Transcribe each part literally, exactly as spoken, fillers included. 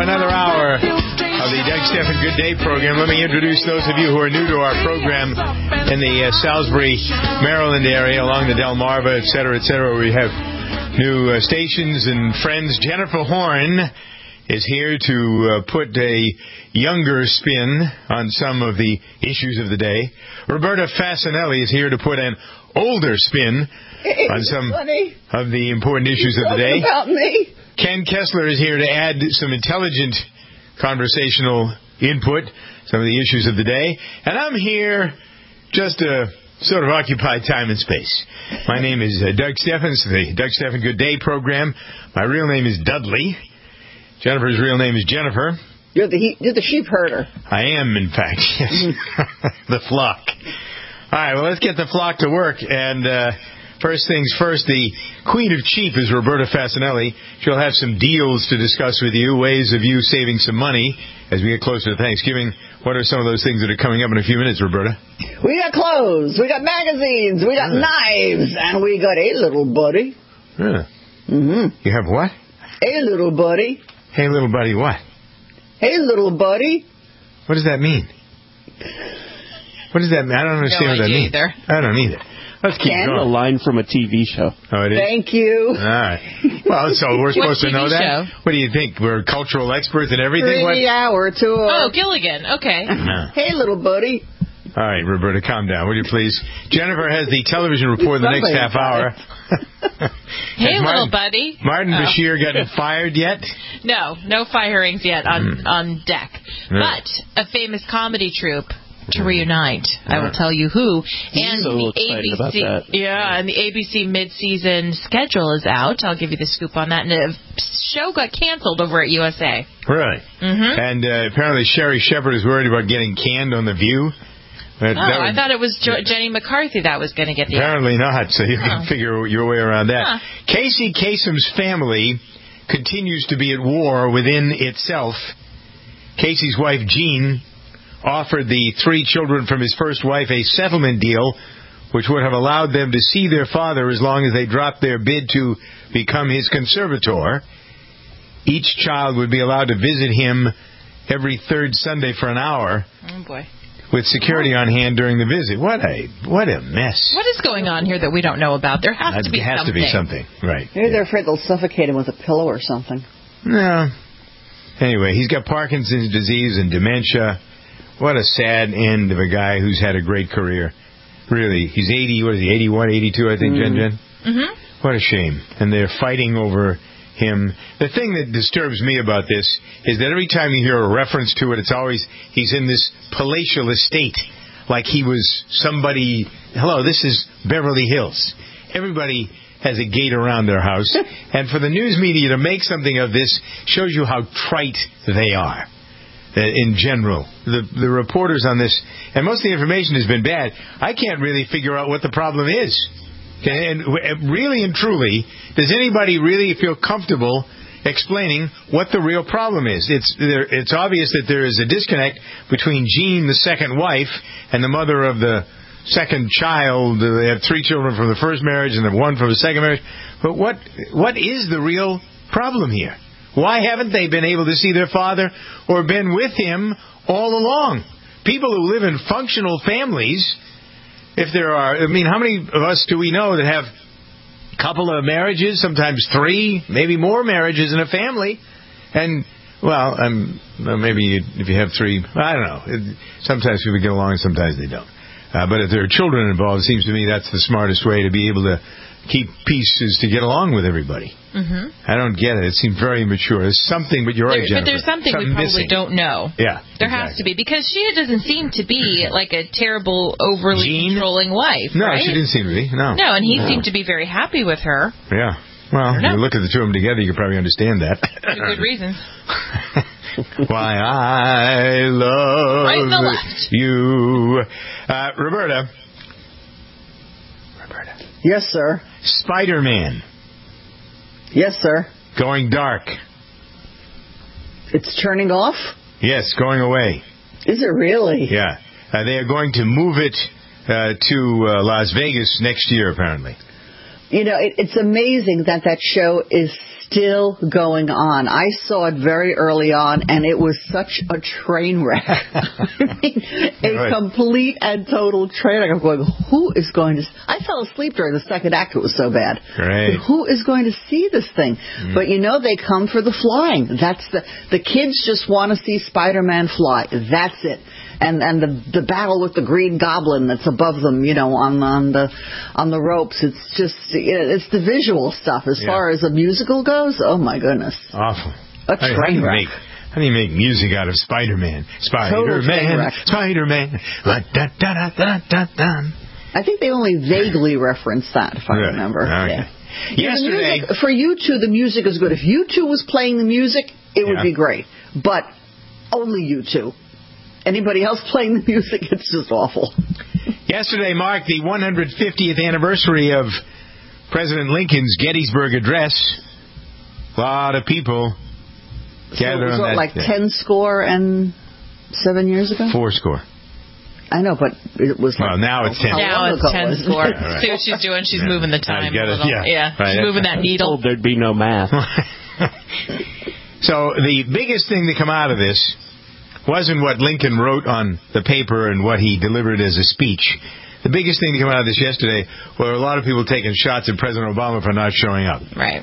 another hour of the Doug Stephan Good Day program. Let me introduce those of you who are new to our program in the uh, Salisbury, Maryland area, along the Delmarva, et cetera, et cetera, where we have new uh, stations and friends. Jennifer Horn is here to uh, put a younger spin on some of the issues of the day. Roberta Fasanelli is here to put an older spin on some funny. of the important issues You're of the day. About me. Ken Kessler is here to add some intelligent conversational input, some of the issues of the day. And I'm here just to sort of occupy time and space. My name is uh, Doug Stephan. It's the Doug Stephan Good Day program. My real name is Dudley. Jennifer's real name is Jennifer. You're the he- you're the sheep herder. I am, in fact, yes. The flock. All right, well, let's get the flock to work. And uh, first things first, the Queen of Cheap is Roberta Fasanelli. She'll have some deals to discuss with you, ways of you saving some money as we get closer to Thanksgiving. What are some of those things that are coming up in a few minutes, Roberta? We got clothes, we got magazines, we got yeah. knives, and we got a little buddy. Yeah. Mm-hmm. You have what? A little buddy. Hey, little buddy, what? Hey, little buddy. What does that mean? What does that mean? I don't understand no what that means. Either. I don't either. Let's keep Ken? going. A line from a T V show. Oh, it is? Thank you. All right. Well, so we're supposed to know T V that? Show? What do you think? We're cultural experts and everything? Three What? hour tour. Oh, Gilligan. Okay. No. Hey, little buddy. All right, Roberta, calm down, will you please? Jennifer has the television report the next half hour. Hey, Martin, little buddy. Martin oh. Bashir gotten fired yet? No, no firings yet on, mm. on deck. Mm. But a famous comedy troupe to reunite. Mm. I will tell you who. And so the excited A B C, about that. Yeah, and the A B C mid-season schedule is out. I'll give you the scoop on that. And the show got canceled over at U S A. Really? Mm-hmm. And uh, apparently Sherry Shepard is worried about getting canned on The View. But oh, I thought it was jo- Jenny McCarthy that was going to get the... Apparently not, so you oh. can figure your way around that. Huh. Casey Kasem's family continues to be at war within itself. Casey's wife, Jean, offered the three children from his first wife a settlement deal which would have allowed them to see their father as long as they dropped their bid to become his conservator. Each child would be allowed to visit him every third Sunday for an hour. Oh, boy. With security on hand during the visit. What a what a mess. What is going on here that we don't know about? There has to be has something. to be something, right. Maybe yeah. they're afraid they'll suffocate him with a pillow or something. No. Anyway, he's got Parkinson's disease and dementia. What a sad end of a guy who's had a great career. Really. He's eighty, what is he, eighty-one, eighty-two, I think, mm. Jen Jen? Mm-hmm. What a shame. And they're fighting over him. The thing that disturbs me about this is that every time you hear a reference to it, it's always he's in this palatial estate, like he was somebody. Hello, this is Beverly Hills. Everybody has a gate around their house, and for the news media to make something of this shows you how trite they are. Uh, in general, the the reporters on this, and most of the information has been bad. I can't really figure out what the problem is. Okay, and really and truly, does anybody really feel comfortable explaining what the real problem is? It's there, it's obvious that there is a disconnect between Jean, the second wife, and the mother of the second child. They have three children from the first marriage and have one from the second marriage. But what what is the real problem here? Why haven't they been able to see their father or been with him all along? People who live in functional families... If there are, I mean, how many of us do we know that have a couple of marriages, sometimes three, maybe more marriages in a family? And, well, um, maybe you, if you have three, I don't know. It, sometimes people get along and sometimes they don't. Uh, but if there are children involved, it seems to me that's the smartest way to be able to keep peace is to get along with everybody. Mm-hmm. I don't get it. It seems very immature. There's something, but you're there, right, Jennifer. But there's something, something we probably missing. don't know. Yeah. There exactly. has to be, because she doesn't seem to be like a terrible, overly Jean? controlling wife. No, right? she didn't seem to be. No. No, and he no. seemed to be very happy with her. Yeah. Well, if you look at the two of them together, you can probably understand that. For good reasons. Why I love right and the left. you. Uh, Roberta. Roberta. Yes, sir. Spider-Man. Yes, sir. Going dark. It's turning off? Yes, going away. Is it really? Yeah. Uh, they are going to move it uh, to uh, Las Vegas next year, apparently. You know, it, it's amazing that that show is still going on. I saw it very early on, and it was such a train wreck. I mean, a right. complete and total train wreck. I'm going, who is going to... I fell asleep during the second act. It was so bad. Great. But who is going to see this thing? Mm. But, you know, they come for the flying. That's the... The kids just want to see Spider-Man fly. That's it. And and the the battle with the Green Goblin that's above them, you know, on on the on the ropes. It's just it's the visual stuff. As yeah. far as the musical goes, oh my goodness, awful. A train wreck. How do you make music out of Spider-Man? Spider-Man, Spider-Man. Da, da, da, da, da, da. I think they only vaguely referenced that, if I yeah. remember. Okay. Yeah. Yesterday, music, for U two, the music is good. If U two was playing the music, it would yeah. be great. But only U two. Anybody else playing the music, it's just awful. Yesterday marked the one hundred fiftieth anniversary of President Lincoln's Gettysburg Address. A lot of people so gathered it was on what, that like day. ten score and seven years ago? Four score. I know, but it was like... Well, now it's ten. Now it's ten score. Right. See what she's doing? She's yeah. moving the time a, a little. Yeah, yeah. Right. She's moving that needle. Told there'd be no math. So the biggest thing to come out of this wasn't what Lincoln wrote on the paper and what he delivered as a speech. The biggest thing to come out of this yesterday were a lot of people taking shots at President Obama for not showing up. Right.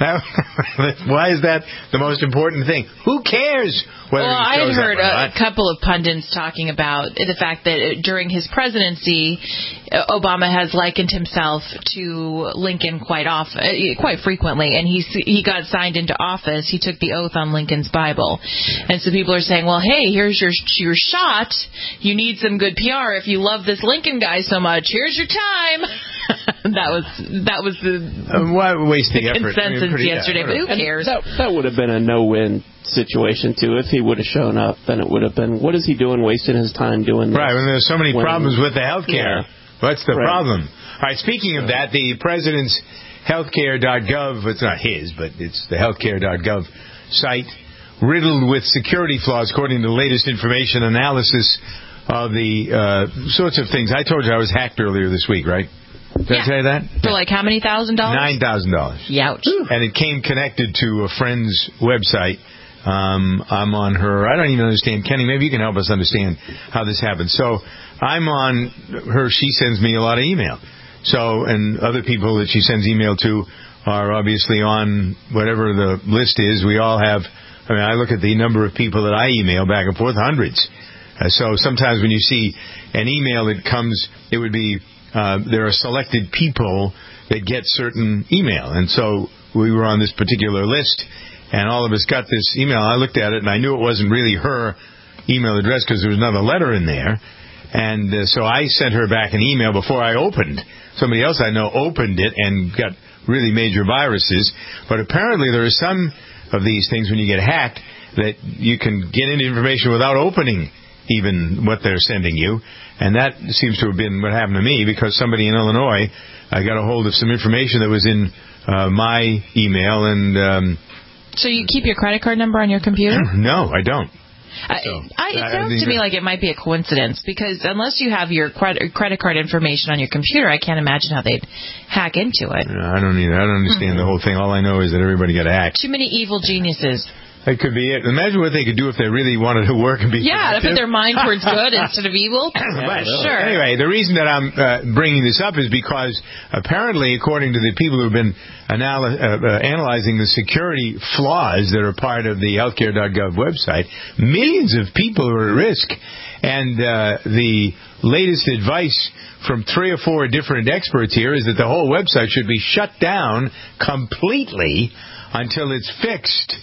Why is that the most important thing? Who cares whether well, he I had shows heard up or a not? couple of pundits talking about the fact that during his presidency, Obama has likened himself to Lincoln quite often, quite frequently, and he he got signed into office. He took the oath on Lincoln's Bible, and so people are saying, "Well, hey, here's your your shot. You need some good P R if you love this Lincoln guy so much. Here's your time." that was that was the uh, why waste the effort? consensus I mean, pretty, yesterday. yeah, but who cares? That, that would have been a no-win situation too. If he would have shown up, then it would have been, what is he doing wasting his time doing this? Right, when there's so many when, problems with the health care. Yeah. What's the right. problem? All right, speaking of that, the president's healthcare dot gov, it's not his, but it's the healthcare dot gov site, riddled with security flaws, according to the latest information analysis of the uh, sorts of things. I told you I was hacked earlier this week, right? Did yeah. I say that? For like how many thousand dollars? Nine thousand dollars. Youch. And it came connected to a friend's website. Um, I'm on her. I don't even understand. Kenny, maybe you can help us understand how this happened. So I'm on her. She sends me a lot of email. So, and other people that she sends email to are obviously on whatever the list is. We all have, I mean, I look at the number of people that I email back and forth, hundreds. Uh, so sometimes when you see an email that comes, it would be, uh, there are selected people that get certain email. And so we were on this particular list, and all of us got this email. I looked at it, and I knew it wasn't really her email address because there was another letter in there. And uh, so I sent her back an email before I opened. Somebody else I know opened it and got really major viruses. But apparently there are some of these things when you get hacked that you can get into information without opening even what they're sending you. And that seems to have been what happened to me because somebody in Illinois I got a hold of some information that was in uh, my email. And um, so you keep your credit card number on your computer? No, I don't. I, So, I, it I sounds think to me like it might be a coincidence because unless you have your credit, credit card information on your computer, I can't imagine how they'd hack into it. No, I don't either. I don't understand mm-hmm. the whole thing. All I know is that everybody got hacked. Too many evil geniuses. That could be it. Imagine what they could do if they really wanted to work and be yeah, to productive. put their mind towards good instead of evil. But sure. Anyway, the reason that I'm uh, bringing this up is because apparently, according to the people who have been anal- uh, uh, analyzing the security flaws that are part of the healthcare dot gov website, millions of people are at risk. And uh, the latest advice from three or four different experts here is that the whole website should be shut down completely until it's fixed.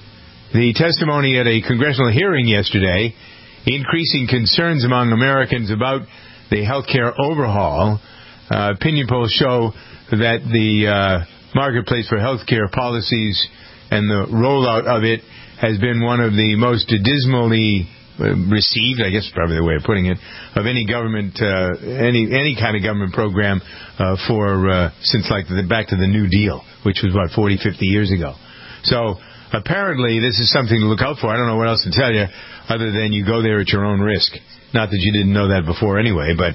The testimony at a congressional hearing yesterday, increasing concerns among Americans about the healthcare overhaul. Uh, opinion polls show that the uh, marketplace for healthcare policies and the rollout of it has been one of the most dismally uh, received, I guess probably the way of putting it, of any government, uh, any any kind of government program uh, for uh, since like the, back to the New Deal, which was about forty, fifty years ago. So apparently, this is something to look out for. I don't know what else to tell you other than you go there at your own risk. Not that you didn't know that before anyway, but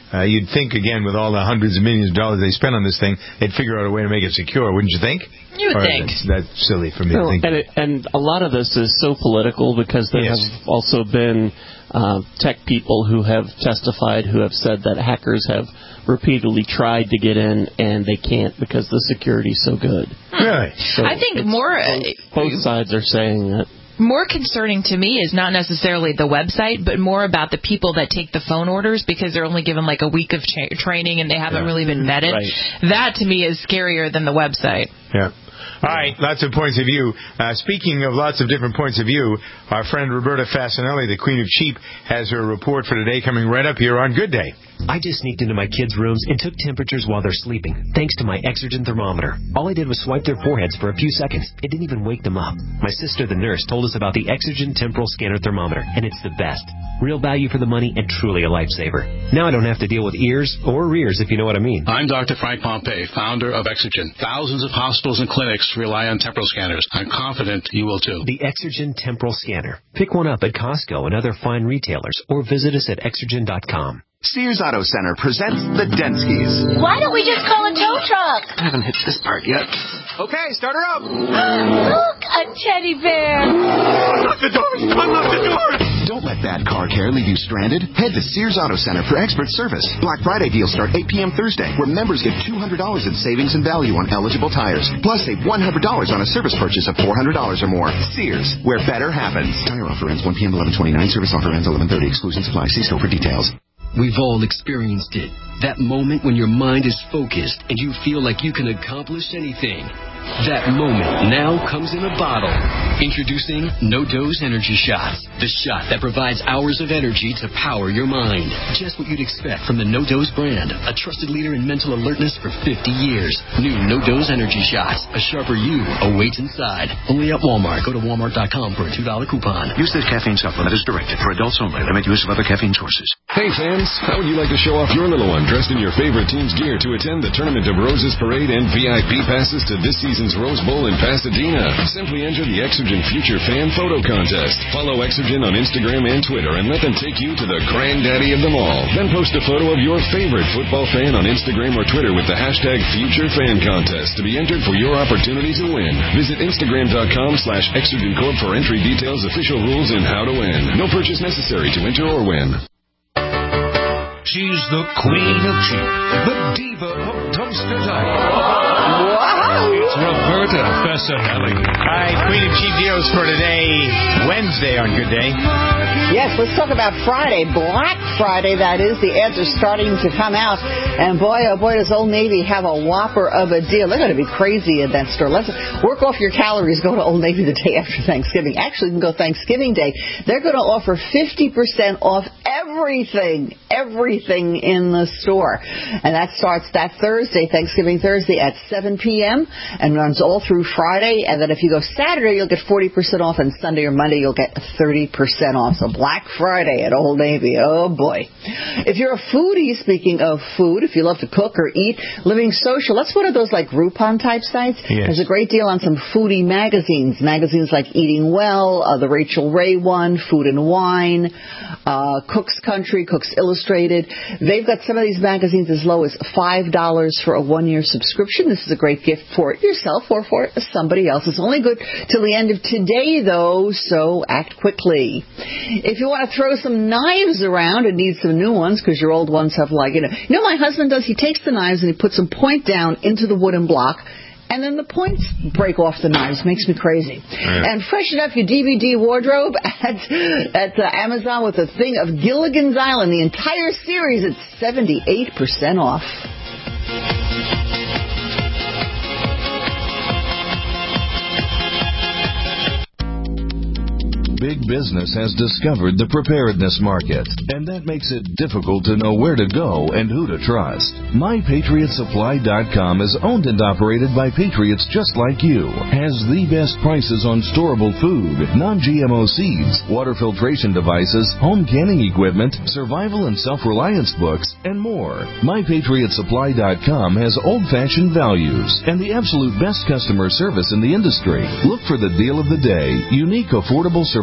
Uh, you'd think, again, with all the hundreds of millions of dollars they spent on this thing, they'd figure out a way to make it secure, wouldn't you think? You would or think. That's, that's silly for me well, to think. And, it, and a lot of this is so political because there Yes. have also been uh, tech people who have testified who have said that hackers have repeatedly tried to get in and they can't because the security is so good. Really? So I think more... Uh, both, both sides are saying that. More concerning to me is not necessarily the website, but more about the people that take the phone orders because they're only given like a week of cha- training and they haven't yeah. really been vetted. Right. That to me is scarier than the website. Yeah. All right, lots of points of view. Uh, speaking of lots of different points of view, our friend Roberta Fasanelli, the Queen of Cheap, has her report for today coming right up here on Good Day. I just sneaked into my kids' rooms and took temperatures while they're sleeping, thanks to my Exergen thermometer. All I did was swipe their foreheads for a few seconds. It didn't even wake them up. My sister, the nurse, told us about the Exergen Temporal Scanner Thermometer, and it's the best. Real value for the money and truly a lifesaver. Now I don't have to deal with ears or rears, if you know what I mean. I'm Doctor Frank Pompey, founder of Exergen. Thousands of hospitals and clinics rely on temporal scanners. I'm confident you will too. The Exergen Temporal Scanner. Pick one up at Costco and other fine retailers, or visit us at exergen dot com. Sears Auto Center presents the Denskys. Why don't we just call a tow truck? I haven't hit this part yet. Okay, start her up. Look, a teddy bear. Unlock the doors! Unlock the doors! Don't let bad car care leave you stranded. Head to Sears Auto Center for expert service. Black Friday deals start eight p.m. Thursday, where members get two hundred dollars in savings and value on eligible tires. Plus, save one hundred dollars on a service purchase of four hundred dollars or more. Sears, where better happens. Tire offer ends one p.m. eleven twenty-nine. Service offer ends eleven thirty. Exclusions apply. See store for details. We've all experienced it. That moment when your mind is focused and you feel like you can accomplish anything. That moment now comes in a bottle. Introducing No-Dose Energy Shots. The shot that provides hours of energy to power your mind. Just what you'd expect from the No-Dose brand. A trusted leader in mental alertness for fifty years. New No-Dose Energy Shots. A sharper you awaits inside. Only at Walmart. Go to walmart dot com for a two dollar coupon. Use this caffeine supplement as directed. For adults only. Limit use of other caffeine sources. Hey fans, how would you like to show off your little one dressed in your favorite team's gear to attend the Tournament of Roses Parade and V I P passes to this season's Rose Bowl in Pasadena? Simply enter the Exergen Future Fan Photo Contest. Follow Exergen on Instagram and Twitter and let them take you to the granddaddy of them all. Then post a photo of your favorite football fan on Instagram or Twitter with the hashtag Future Fan Contest to be entered for your opportunity to win. Visit Instagram dot com slash Exergen Corp for entry details, official rules, and how to win. No purchase necessary to enter or win. She's the queen of cheap, the diva of dumpster diving. Wow! It's Roberta Fasanelli. All right, Queen of Cheap Deals for today, Wednesday on Good Day. Yes, let's talk about Friday. Black Friday, that is. The ads are starting to come out. And boy, oh boy, does Old Navy have a whopper of a deal. They're going to be crazy at that store. Let's work off your calories. Go to Old Navy the day after Thanksgiving. Actually, you can go Thanksgiving Day. They're going to offer fifty percent off everything, everything in the store. And that starts that Thursday, Thanksgiving Thursday at seven p.m. and runs all through Friday. And then if you go Saturday, you'll get forty percent off. And Sunday or Monday, you'll get thirty percent off. So Black Friday at Old Navy. Oh, boy. If you're a foodie, speaking of food, if you love to cook or eat, Living Social, that's one of those like Groupon-type sites. Yes. There's a great deal on some foodie magazines. Magazines like Eating Well, uh, the Rachel Ray one, Food and Wine, uh, Cook's Country, Cook's Illustrated. They've got some of these magazines as low as five dollars for a one-year subscription. This is a great gift for yourself or for somebody else. It's only good till the end of today, though, so act quickly. If you want to throw some knives around and need some new ones because your old ones have like, you know, you know what my husband does? He takes the knives and he puts them point down into the wooden block, and then the points break off the knives. Makes me crazy. Right. And freshen up your D V D wardrobe at, at uh, Amazon with a thing of Gilligan's Island. The entire series at seventy-eight percent off. Big business has discovered the preparedness market, and that makes it difficult to know where to go and who to trust. My Patriot Supply dot com is owned and operated by patriots just like you. Has the best prices on storable food, non-G M O seeds, water filtration devices, home canning equipment, survival and self-reliance books, and more. My Patriot Supply dot com has old-fashioned values and the absolute best customer service in the industry. Look for the deal of the day, unique, affordable survival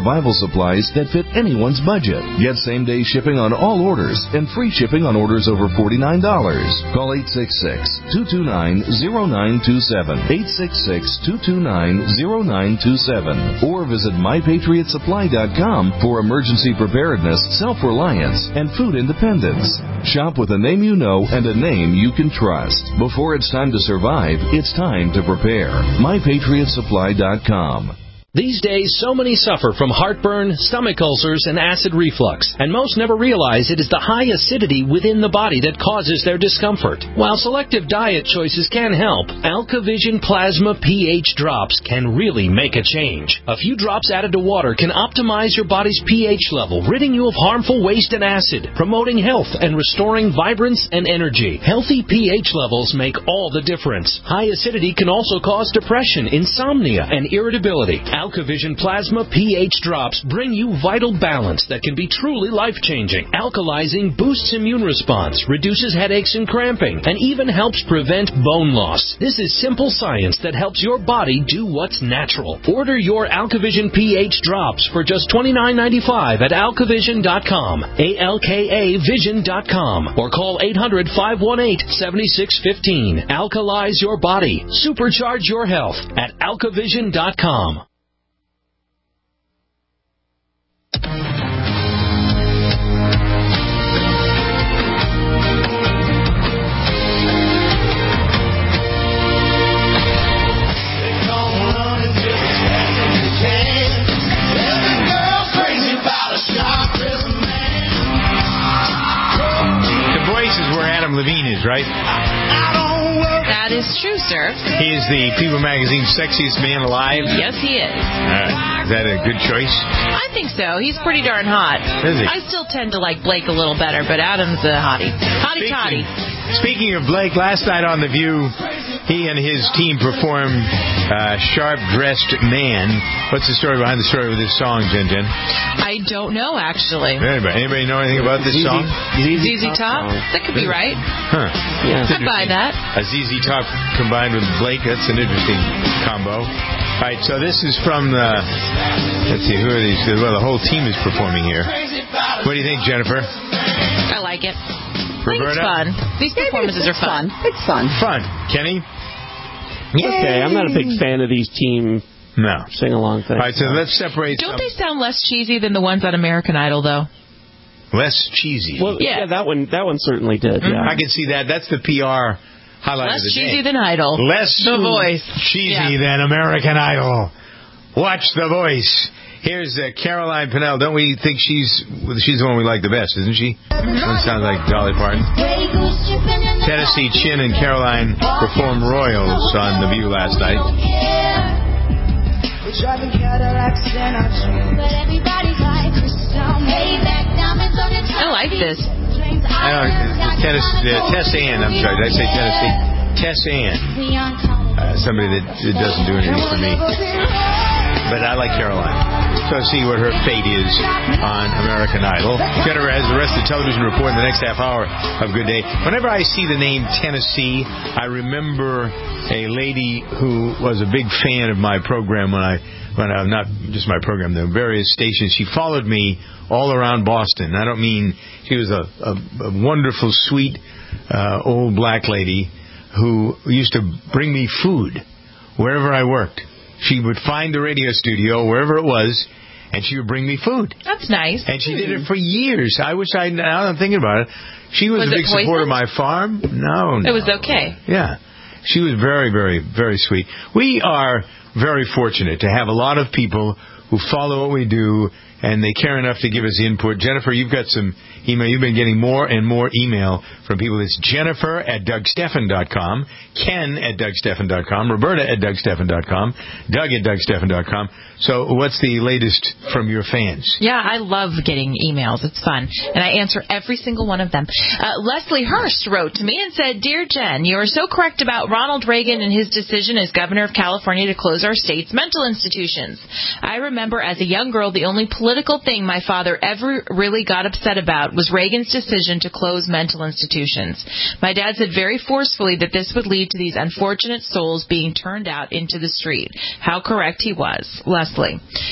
survival supplies that fit anyone's budget. Get same-day shipping on all orders and free shipping on orders over forty-nine dollars. Call eight six six, two two nine, zero nine two seven, eight six six, two two nine, zero nine two seven, or visit my patriot supply dot com for emergency preparedness, self-reliance, and food independence. Shop with a name you know and a name you can trust. Before it's time to survive, it's time to prepare. my patriot supply dot com. These days, so many suffer from heartburn, stomach ulcers, and acid reflux, and most never realize it is the high acidity within the body that causes their discomfort. While selective diet choices can help, AlkaVision Plasma pH drops can really make a change. A few drops added to water can optimize your body's pH level, ridding you of harmful waste and acid, promoting health and restoring vibrance and energy. Healthy pH levels make all the difference. High acidity can also cause depression, insomnia, and irritability. AlkaVision Plasma pH drops bring you vital balance that can be truly life-changing. Alkalizing boosts immune response, reduces headaches and cramping, and even helps prevent bone loss. This is simple science that helps your body do what's natural. Order your AlkaVision pH drops for just twenty-nine ninety-five at alkavision dot com, A L K A vision dot com, or call eight hundred, five one eight, seven six one five. Alkalize your body. Supercharge your health at alkavision dot com. Levine is, right? That is true, sir. He is the People Magazine's sexiest man alive? Yes, he is. Uh, is that a good choice? I think so. He's pretty darn hot. Is he? I still tend to like Blake a little better, but Adam's a hottie. Hottie toddy. Speaking of Blake, last night on The View, he and his team performed uh, Sharp Dressed Man. What's the story behind the story with this song, Jen Jen? I don't know, actually. Anybody, anybody know anything about this song? Z Z Top? That could be right. Huh. Yeah. I'd buy that. A Z Z Top combined with Blake, that's an interesting combo. All right, so this is from the, let's see, who are these? Well, the whole team is performing here. What do you think, Jennifer? I like it. I think Roberta? it's fun. These performances are fun. It's fun. Fun. Kenny? Okay, I'm not a big fan of these team no. sing-along things. All right, so let's separate Don't some. they sound less cheesy than the ones on American Idol, though? Less cheesy. Well, yeah. yeah, that one that one certainly did, Mm-hmm. yeah. I can see that. That's the P R highlight Less of the day. cheesy than Idol. Less The Voice. cheesy Yeah. than American Idol. Watch The Voice. Here's uh, Caroline Pinnell. Don't we think she's she's the one we like the best, isn't she? Mm-hmm. One sounds like Dolly Parton. Tennessee Chin and Caroline performed Royals on The View last night. I like this. I don't know, Tennessee, uh, Tess Ann, I'm sorry, did I say Tennessee? Tess Ann. Uh, somebody that, that doesn't do anything for me. But I like Caroline. So see what her fate is on American Idol. Jennifer has the rest of the television report in the next half hour of Good Day. Whenever I see the name Tennessee, I remember a lady who was a big fan of my program when I, when I not just my program, the various stations. She followed me all around Boston. I don't mean she was a, a, a wonderful, sweet, uh, old black lady who used to bring me food wherever I worked. She would find the radio studio, wherever it was, and she would bring me food. That's nice. And she did it for years. I wish I, now that I'm thinking about it, she was, Was a big it poison? supporter of my farm. No, no. It was okay. Yeah. She was very, very, very sweet. We are very fortunate to have a lot of people who follow what we do, and they care enough to give us input. Jennifer, you've got some email. You've been getting more and more email from people. It's Jennifer at Doug Stephan dot com, Ken at Doug Stephan dot com, Roberta at Doug Stephan dot com, Doug at Doug Stephan dot com. So what's the latest from your fans? Yeah, I love getting emails. It's fun. And I answer every single one of them. Uh, Leslie Hurst wrote to me and said, Dear Jen, you are so correct about Ronald Reagan and his decision as governor of California to close our state's mental institutions. I remember as a young girl, the only political thing my father ever really got upset about was Reagan's decision to close mental institutions. My dad said very forcefully that this would lead to these unfortunate souls being turned out into the street. How correct he was. Leslie.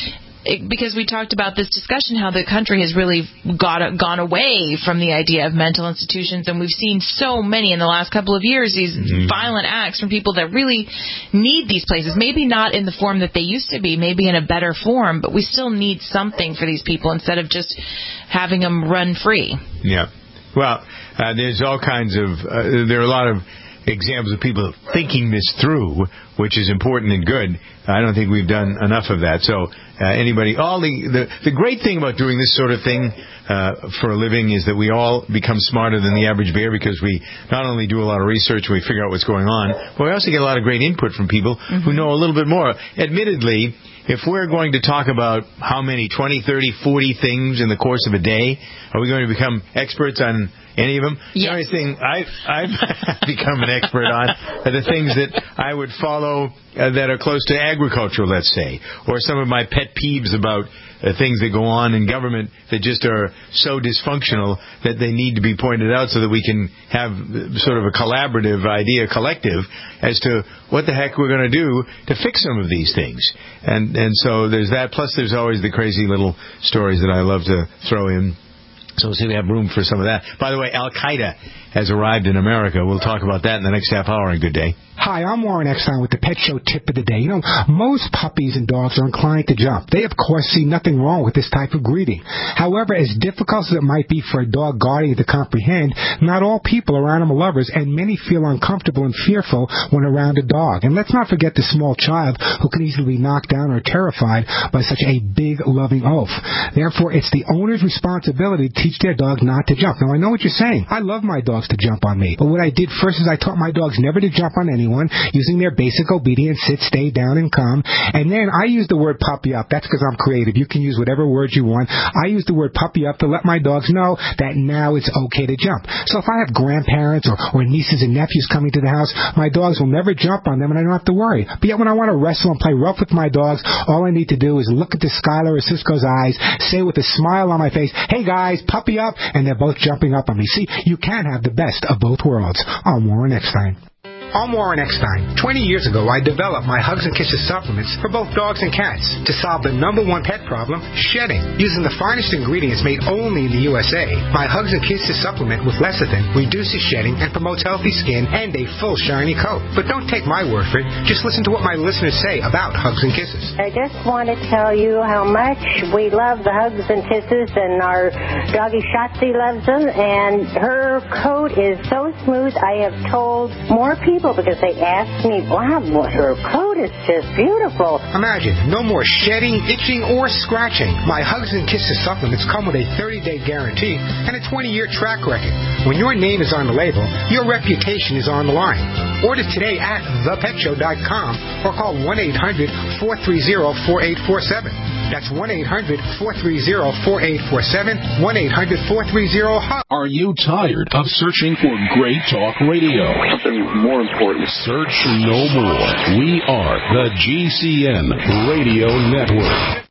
it, because we talked about this discussion, how the country has really got gone away from the idea of mental institutions, and we've seen so many in the last couple of years, these mm-hmm. violent acts from people that really need these places. Maybe not in the form that they used to be, maybe in a better form, but we still need something for these people instead of just having them run free. Yeah. Well, uh, there's all kinds of, uh, there are a lot of examples of people thinking this through, which is important and good. I don't think we've done enough of that. So uh, anybody, all the, the the great thing about doing this sort of thing uh, for a living is that we all become smarter than the average bear, because we not only do a lot of research and we figure out what's going on, but we also get a lot of great input from people mm-hmm. who know a little bit more. Admittedly, if we're going to talk about how many, twenty, thirty, forty things in the course of a day, are we going to become experts on any of them? Yes. The only thing I've, I've become an expert on are the things that I would follow uh, that are close to agriculture, let's say, or some of my pet peeves about uh, things that go on in government that just are so dysfunctional that they need to be pointed out so that we can have sort of a collaborative idea, collective, as to what the heck we're going to do to fix some of these things. And, and so there's that. Plus there's always the crazy little stories that I love to throw in. So we'll see if we have room for some of that. By the way, Al-Qaeda has arrived in America. We'll talk about that in the next half hour on Good Day. Hi, I'm Warren Eckstein with the Pet Show Tip of the Day. You know, most puppies and dogs are inclined to jump. They, of course, see nothing wrong with this type of breeding. However, as difficult as it might be for a dog guardian to comprehend, not all people are animal lovers, and many feel uncomfortable and fearful when around a dog. And let's not forget the small child who can easily be knocked down or terrified by such a big, loving oaf. Therefore, it's the owner's responsibility to teach their dog not to jump. Now, I know what you're saying. I love my dogs to jump on me. But what I did first is I taught my dogs never to jump on anyone, using their basic obedience, sit, stay down, and calm. And then I use the word puppy up. That's because I'm creative. You can use whatever words you want. I use the word puppy up to let my dogs know that now it's okay to jump. So if I have grandparents or, or nieces and nephews coming to the house, my dogs will never jump on them, and I don't have to worry. But yet when I want to wrestle and play rough with my dogs, all I need to do is look into Skylar or Cisco's eyes, say with a smile on my face, hey guys, puppy up, and they're both jumping up on me. See, you can have the best of both worlds. I'm Warren Eckstein. I'm Warren Eckstein. twenty years ago, I developed my Hugs and Kisses supplements for both dogs and cats to solve the number one pet problem, shedding. Using the finest ingredients made only in the U S A, my Hugs and Kisses supplement with lecithin reduces shedding and promotes healthy skin and a full shiny coat. But don't take my word for it. Just listen to what my listeners say about Hugs and Kisses. I just want to tell you how much we love the Hugs and Kisses, and our doggy Shotzi loves them, and her coat is so smooth. I have told more people because they ask me, wow, her coat is just beautiful. Imagine, no more shedding, itching, or scratching. My Hugs and Kisses supplements come with a thirty-day guarantee and a twenty-year track record. When your name is on the label, your reputation is on the line. Order today at the pet show dot com or call one eight hundred four three zero four eight four seven. That's one eight hundred four three zero four eight four seven, one eight hundred four three zero H U G. Are you tired of searching for great talk radio? Something more important. Search no more. We are the G C N Radio Network.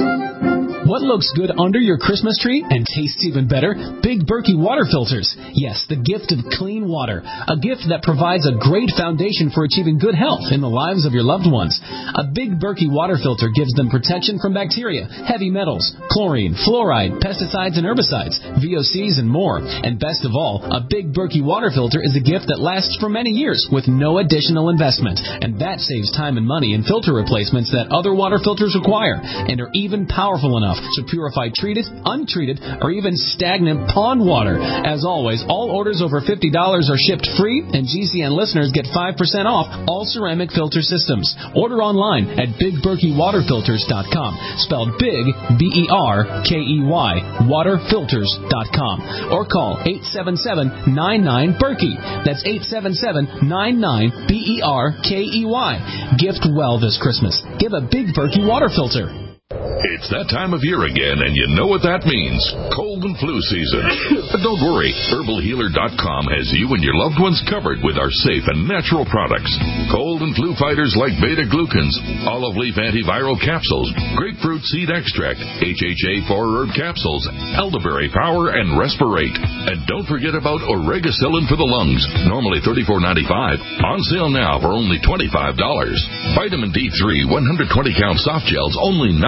What looks good under your Christmas tree and tastes even better? Big Berkey water filters. Yes, the gift of clean water. A gift that provides a great foundation for achieving good health in the lives of your loved ones. A Big Berkey water filter gives them protection from bacteria, heavy metals, chlorine, fluoride, pesticides and herbicides, V O Cs and more. And best of all, a Big Berkey water filter is a gift that lasts for many years with no additional investment. And that saves time and money in filter replacements that other water filters require and are even powerful enough to purify treated, untreated, or even stagnant pond water. As always, all orders over fifty dollars are shipped free, and G C N listeners get five percent off all ceramic filter systems. Order online at big berkey water filters dot com, spelled big, B E R K E Y, water filters dot com, or call eight seven seven, nine nine, Berkey. That's eight seven seven, nine nine, B E R K E Y. Gift well this Christmas. Give a Big Berkey water filter. It's that time of year again, and you know what that means. Cold and flu season. But don't worry. herbal healer dot com has you and your loved ones covered with our safe and natural products. Cold and flu fighters like beta-glucans, olive leaf antiviral capsules, grapefruit seed extract, H H A four herb capsules, elderberry power, and respirate. And don't forget about oregacillin for the lungs, normally thirty-four ninety-five, on sale now for only twenty-five dollars. Vitamin D three one hundred twenty count soft gels, only nine dollars.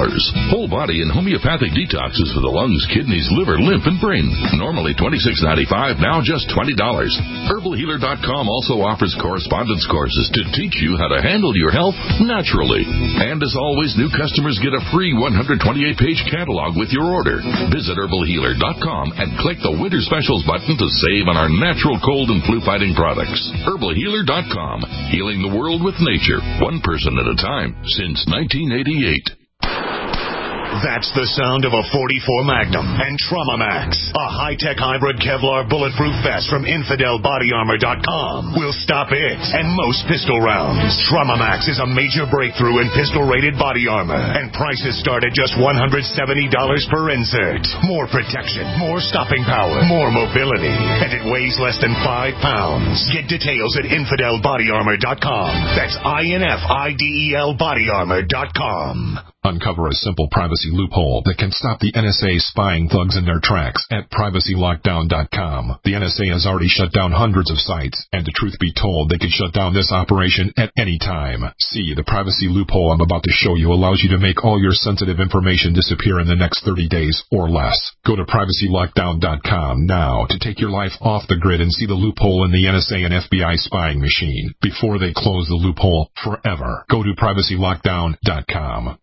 dollars. Whole body and homeopathic detoxes for the lungs, kidneys, liver, lymph, and brain. Normally twenty-six ninety-five, now just twenty dollars. Herbal Healer dot com also offers correspondence courses to teach you how to handle your health naturally. And as always, new customers get a free one hundred twenty-eight page catalog with your order. Visit Herbal Healer dot com and click the Winter Specials button to save on our natural cold and flu fighting products. Herbal Healer dot com, healing the world with nature, one person at a time, since nineteen eighty-eight. That's the sound of a forty-four Magnum and Trauma Max, a high-tech hybrid Kevlar bulletproof vest from Infidel Body Armor dot com. Will stop it and most pistol rounds. Trauma Max is a major breakthrough in pistol-rated body armor, and prices start at just one hundred seventy dollars per insert. More protection, more stopping power, more mobility, and it weighs less than five pounds. Get details at Infidel Body Armor dot com. That's I N F I D E L Body Armor dot com. Uncover a simple privacy loophole that can stop the N S A spying thugs in their tracks at Privacy Lockdown dot com. The N S A has already shut down hundreds of sites, and the truth be told, they could shut down this operation at any time. See, the privacy loophole I'm about to show you allows you to make all your sensitive information disappear in the next thirty days or less. Go to Privacy Lockdown dot com now to take your life off the grid and see the loophole in the N S A and F B I spying machine before they close the loophole forever. Go to Privacy Lockdown dot com.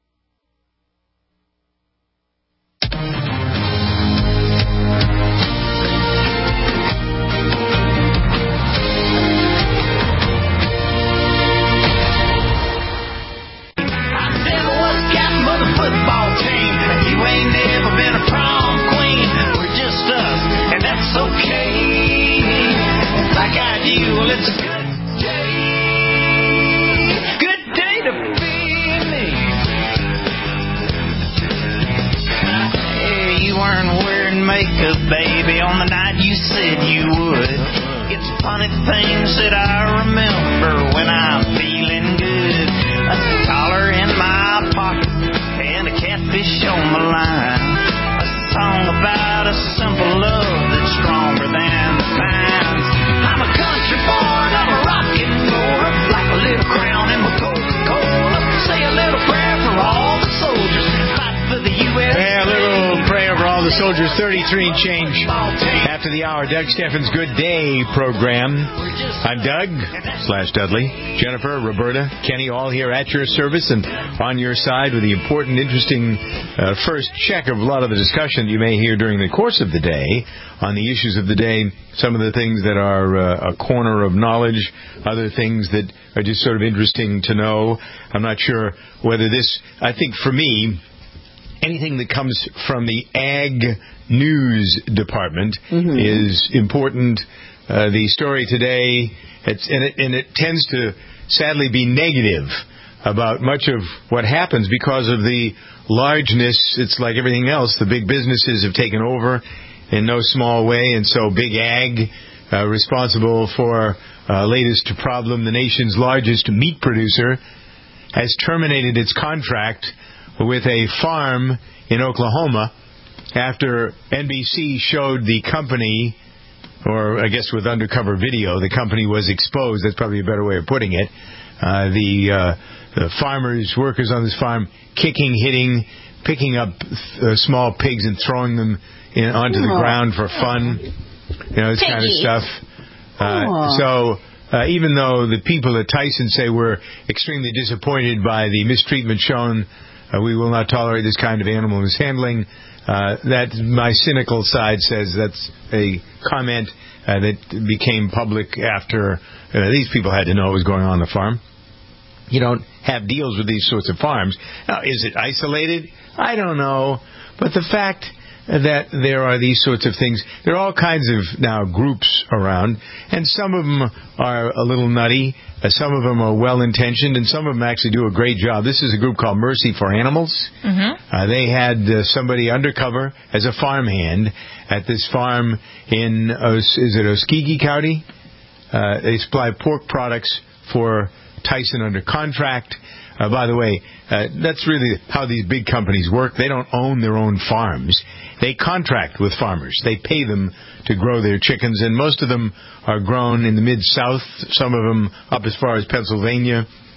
Football team, you ain't never been a prom queen. We're just us, and that's okay. Like I do, well, it's a good day. Good day to be me. Hey, you weren't wearing makeup, baby, on the night you said you would. It's funny things that I remember when I'm feeling good. A dollar in my pocket and a catfish on the line. A song about a simple love that's stronger than the pines. I'm a country boy, I'm a rockin' roller, like a little crown in my Coca-Cola. Say a little prayer for all the soldiers, fight for the U S Yeah, a little prayer for all the soldiers. thirty-three and change after the hour. Doug Steffens' Good Day program. I'm Doug slash Dudley, Jennifer, Roberta, Kenny, all here at your service and on your side with the important, interesting uh, first check of a lot of the discussion you may hear during the course of the day on the issues of the day. Some of the things that are uh, a corner of knowledge, other things that are just sort of interesting to know. I'm not sure whether this, I think for me, anything that comes from the Ag News Department mm-hmm. is important. Uh, the story today, it's, and, it, and it tends to sadly be negative about much of what happens because of the largeness. It's like everything else. The big businesses have taken over in no small way, and so Big Ag, uh, responsible for uh, latest problem, the nation's largest meat producer, has terminated its contract with a farm in Oklahoma after N B C showed the company, or I guess with undercover video, the company was exposed. That's probably a better way of putting it. Uh, the, uh, the farmers, workers on this farm, kicking, hitting, picking up uh, small pigs and throwing them in, onto the ground for fun. You know, this Piggy. kind of stuff. Uh, so uh, even though the people at Tyson say we're extremely disappointed by the mistreatment shown, uh, we will not tolerate this kind of animal mishandling. Uh, that my cynical side says that's a comment uh, that became public after uh, these people had to know what was going on on the farm. You don't have deals with these sorts of farms. Now, is it isolated? I don't know. But the fact that there are these sorts of things, there are all kinds of now groups around, and some of them are a little nutty, uh, some of them are well-intentioned, and some of them actually do a great job. This is a group called Mercy for Animals. Mm-hmm. Uh, they had uh, somebody undercover as a farmhand at this farm in, uh, is it Oskegee County? Uh, they supply pork products for Tyson under contract. Uh, by the way, uh, that's really how these big companies work. They don't own their own farms. They contract with farmers. They pay them to grow their chickens, and most of them are grown in the Mid-South, some of them up as far as Pennsylvania,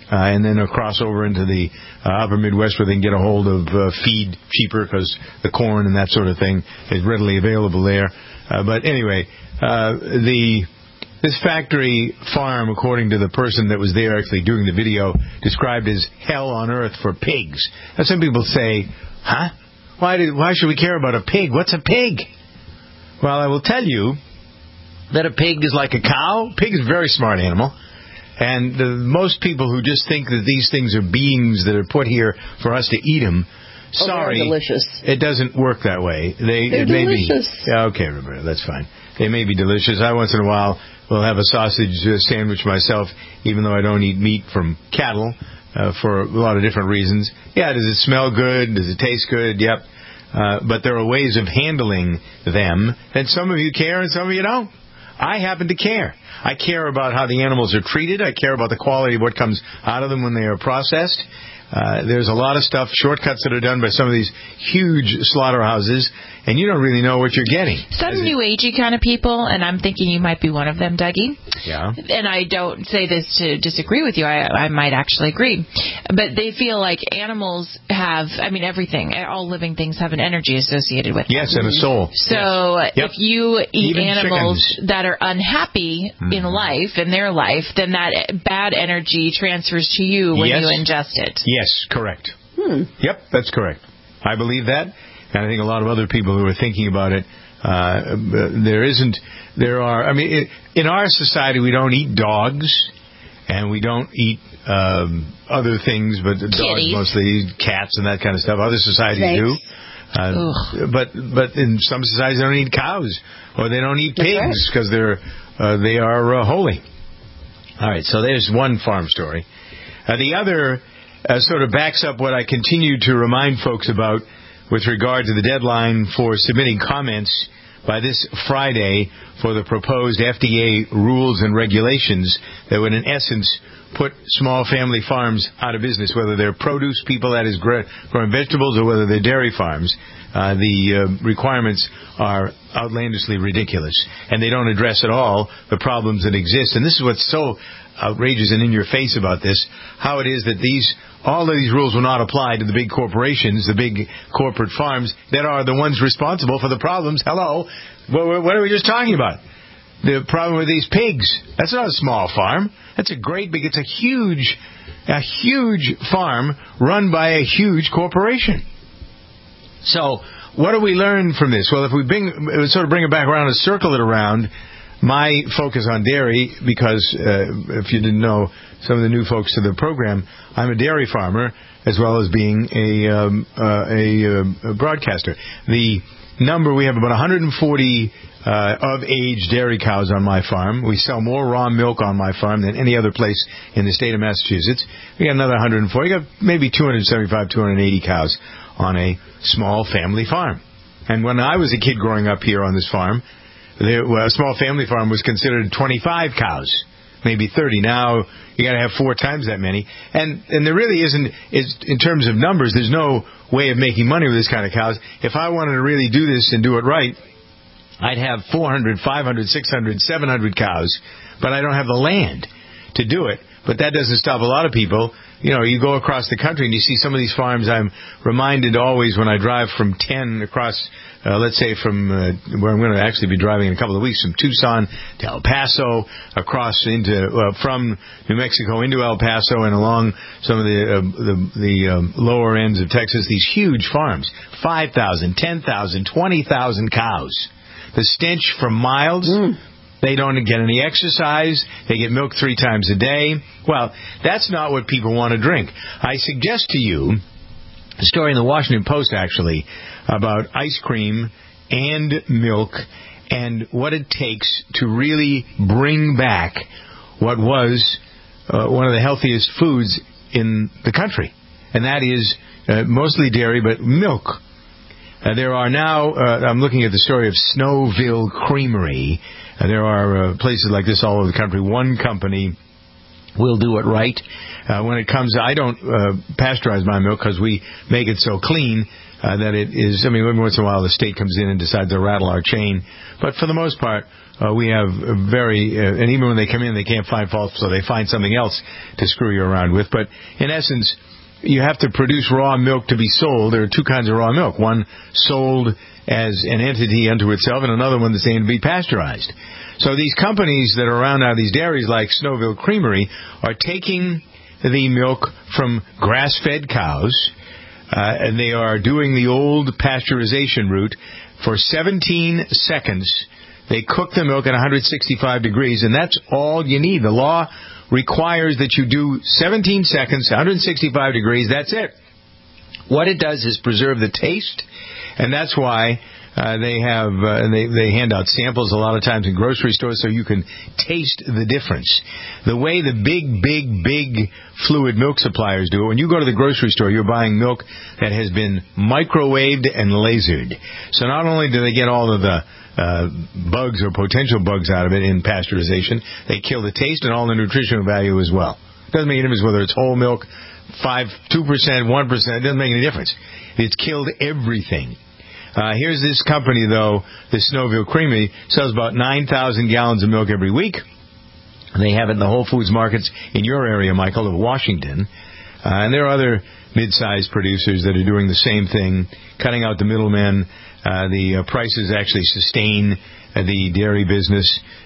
uh, and then across over into the uh, upper Midwest where they can get a hold of uh, feed cheaper because the corn and that sort of thing is readily available there. Uh, but anyway, uh, the this factory farm, according to the person that was there actually doing the video, described as hell on earth for pigs. Now, some people say, huh? Why did, why should we care about a pig? What's a pig? Well, I will tell you that a pig is like a cow. Pig is a very smart animal. And uh, most people who just think that these things are beings that are put here for us to eat them, oh, sorry, delicious. It doesn't work that way. They, they're it may delicious. Be, yeah, okay, Roberta, that's fine. They may be delicious. I once in a while will have a sausage uh, sandwich myself, even though I don't eat meat from cattle uh, for a lot of different reasons. Yeah, does it smell good? Does it taste good? Yep. Uh, but there are ways of handling them, and some of you care and some of you don't. I happen to care. I care about how the animals are treated. I care about the quality of what comes out of them when they are processed. Uh, there's a lot of stuff, shortcuts that are done by some of these huge slaughterhouses, and you don't really know what you're getting. Some new agey kind of people, and I'm thinking you might be one of them, Dougie. Yeah. And I don't say this to disagree with you. I, I might actually agree. But they feel like animals have, I mean, everything, all living things have an energy associated with them. Yes, and a soul. So yes. Yep. if you eat Even animals chickens. that are unhappy mm. in life, in their life, then that bad energy transfers to you when yes. you ingest it. Yes, correct. Hmm. Yep, that's correct. I believe that, and I think a lot of other people who are thinking about it, uh, there isn't, there are, I mean, it, in our society we don't eat dogs, and we don't eat um, other things, but the dogs mostly eat cats and that kind of stuff. Other societies Snakes. do. Uh, but but in some societies they don't eat cows, or they don't eat pigs because they're uh, they are uh, holy. All right, so there's one farm story. Uh, the other uh, sort of backs up what I continue to remind folks about with regard to the deadline for submitting comments by this Friday for the proposed F D A rules and regulations that would, in essence, put small family farms out of business, whether they're produce people, that is, growing vegetables, or whether they're dairy farms. Uh, the uh, requirements are outlandishly ridiculous, and they don't address at all the problems that exist. And this is what's so outrageous and in your face about this, how it is that these all of these rules will not apply to the big corporations, the big corporate farms that are the ones responsible for the problems. Hello, what, what are we just talking about? The problem with these pigs. That's not a small farm. That's a great big, it's a huge, a huge farm run by a huge corporation. So, what do we learn from this? Well, if we bring, sort of bring it back around and circle it around, my focus on dairy, because uh, if you didn't know, some of the new folks to the program, I'm a dairy farmer as well as being a, um, uh, a, uh, a broadcaster. The number, we have about one hundred forty uh, of age dairy cows on my farm. We sell more raw milk on my farm than any other place in the state of Massachusetts. We got another one hundred forty, we got maybe two hundred seventy-five, two hundred eighty cows on a small family farm. And when I was a kid growing up here on this farm, there, well, a small family farm was considered twenty-five cows, maybe thirty. Now you got to have four times that many, and and there really isn't, is in terms of numbers, there's no way of making money with this kind of cows. If I wanted to really do this and do it right, I'd have four hundred, five hundred, six hundred, seven hundred cows, but I don't have the land to do it. But that doesn't stop a lot of people. You know, you go across the country and you see some of these farms. I'm reminded always when I drive from ten across, uh, let's say from uh, where I'm going to actually be driving in a couple of weeks, from Tucson to El Paso, across into uh, from New Mexico into El Paso and along some of the uh, the, the um, lower ends of Texas. These huge farms, five thousand, ten thousand, twenty thousand cows. The stench for miles. Mm. They don't get any exercise. They get milk three times a day. Well, that's not what people want to drink. I suggest to you a story in the Washington Post, actually, about ice cream and milk and what it takes to really bring back what was uh, one of the healthiest foods in the country. And that is uh, mostly dairy, but milk. Uh, there are now, uh, I'm looking at the story of Snowville Creamery. Uh, there are uh, places like this all over the country. One company will do it right. Uh, when it comes, I don't uh, pasteurize my milk because we make it so clean uh, that it is, I mean, every once in a while the state comes in and decides to rattle our chain. But for the most part, uh, we have a very, uh, and even when they come in, they can't find fault, so they find something else to screw you around with. But in essence, you have to produce raw milk to be sold. There are two kinds of raw milk. One sold as an entity unto itself, and another one that's aimed to be pasteurized. So these companies that are around now, these dairies like Snowville Creamery, are taking the milk from grass-fed cows, uh, and they are doing the old pasteurization route. For seventeen seconds, they cook the milk at one hundred sixty-five degrees, and that's all you need. The law requires that you do seventeen seconds, one hundred sixty-five degrees, that's it. What it does is preserve the taste, and that's why uh, they have uh, they, they hand out samples a lot of times in grocery stores so you can taste the difference. The way the big, big, big fluid milk suppliers do it, when you go to the grocery store, you're buying milk that has been microwaved and lasered. So not only do they get all of the Uh, bugs or potential bugs out of it in pasteurization, they kill the taste and all the nutritional value as well. Doesn't make any difference whether it's whole milk, five, two percent, one percent. It doesn't make any difference. It's killed everything. Uh, here's this company, though, the Snowville Creamery, sells about nine thousand gallons of milk every week. They have it in the Whole Foods markets in your area, Michael, of Washington. Uh, and there are other mid-sized producers that are doing the same thing, cutting out the middlemen. Uh, the uh, prices actually sustain uh, the dairy business.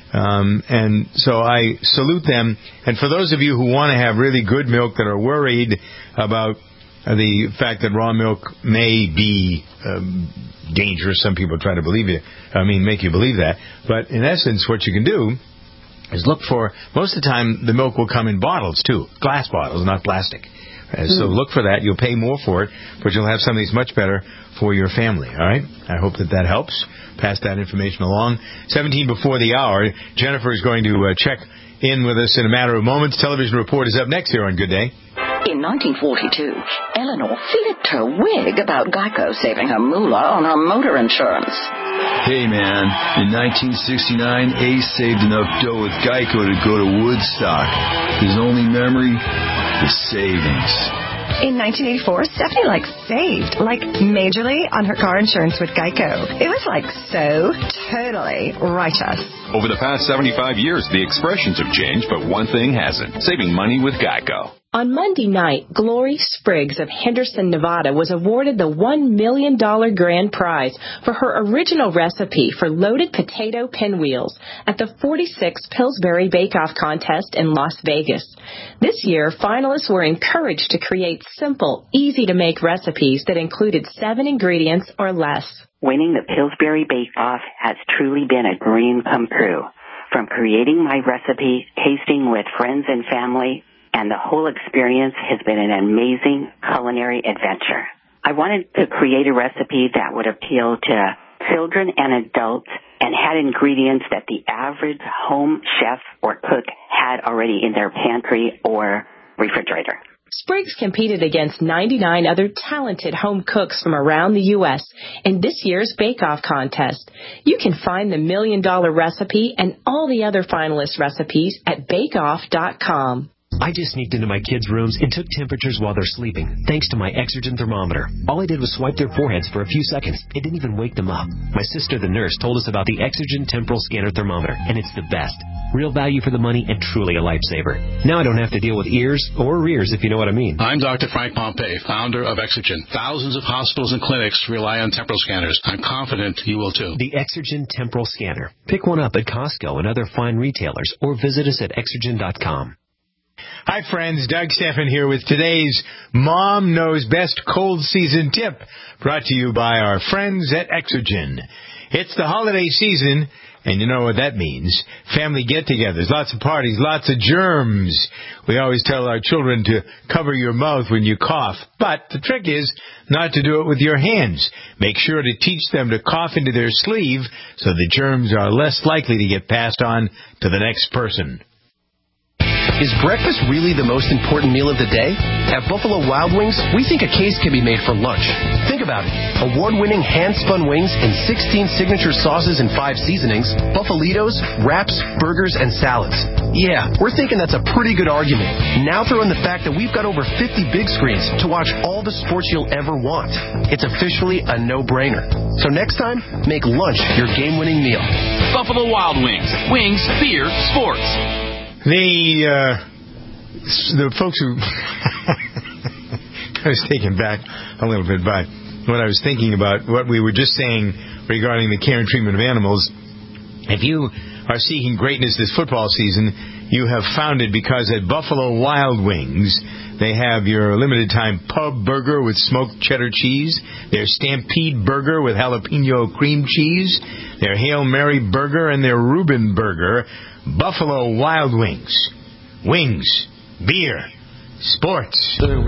Um, and so I salute them. And for those of you who want to have really good milk that are worried about uh, the fact that raw milk may be um, dangerous, some people try to believe it, I mean, make you believe that. But in essence, what you can do is look for, most of the time, the milk will come in bottles, too. Glass bottles, not plastic. Uh, so look for that. You'll pay more for it, but you'll have something that's much better for your family. All right? I hope that that helps. Pass that information along. seventeen before the hour. Jennifer is going to uh, check in with us in a matter of moments. Television Report is up next here on Good Day. In nineteen forty-two, Eleanor flipped her wig about Geico saving her moolah on her motor insurance. Hey, man. In nineteen sixty-nine, Ace saved enough dough with Geico to go to Woodstock. His only memory? The savings. In nineteen eighty-four, Stephanie, like, saved, like, majorly on her car insurance with Geico. It was, like, so totally righteous. Over the past seventy-five years, the expressions have changed, but one thing hasn't. Saving money with Geico. On Monday night, Glory Spriggs of Henderson, Nevada, was awarded the one million dollars grand prize for her original recipe for loaded potato pinwheels at the forty-sixth Pillsbury Bake-Off contest in Las Vegas. This year, finalists were encouraged to create simple, easy-to-make recipes that included seven ingredients or less. Winning the Pillsbury Bake-Off has truly been a dream come true. From creating my recipe, tasting with friends and family, and the whole experience has been an amazing culinary adventure. I wanted to create a recipe that would appeal to children and adults and had ingredients that the average home chef or cook had already in their pantry or refrigerator. Spriggs competed against ninety-nine other talented home cooks from around the U S in this year's Bake-Off contest. You can find the Million Dollar Recipe and all the other finalist recipes at bake off dot com. I just sneaked into my kids' rooms and took temperatures while they're sleeping, thanks to my Exergen thermometer. All I did was swipe their foreheads for a few seconds. It didn't even wake them up. My sister, the nurse, told us about the Exergen Temporal Scanner Thermometer, and it's the best. Real value for the money and truly a lifesaver. Now I don't have to deal with ears or rears, if you know what I mean. I'm Doctor Frank Pompey, founder of Exergen. Thousands of hospitals and clinics rely on temporal scanners. I'm confident you will too. The Exergen Temporal Scanner. Pick one up at Costco and other fine retailers, or visit us at exergen dot com. Hi, friends. Doug Steffen here with today's Mom Knows Best Cold Season Tip, brought to you by our friends at Exergen. It's the holiday season, and you know what that means. Family get-togethers, lots of parties, lots of germs. We always tell our children to cover your mouth when you cough, but the trick is not to do it with your hands. Make sure to teach them to cough into their sleeve so the germs are less likely to get passed on to the next person. Is breakfast really the most important meal of the day? At Buffalo Wild Wings, we think a case can be made for lunch. Think about it. Award-winning hand-spun wings in sixteen signature sauces and five seasonings, Buffalitos, wraps, burgers, and salads. Yeah, we're thinking that's a pretty good argument. Now throw in the fact that we've got over fifty big screens to watch all the sports you'll ever want. It's officially a no-brainer. So next time, make lunch your game-winning meal. Buffalo Wild Wings. Wings, beer, sports. The uh, the folks who I was taken back a little bit by what I was thinking about what we were just saying regarding the care and treatment of animals. If you are seeking greatness this football season, you have found it because at Buffalo Wild Wings, they have your limited time pub burger with smoked cheddar cheese, their Stampede burger with jalapeno cream cheese, their Hail Mary burger, and their Reuben burger. Buffalo Wild Wings. Wings, beer, sports. Those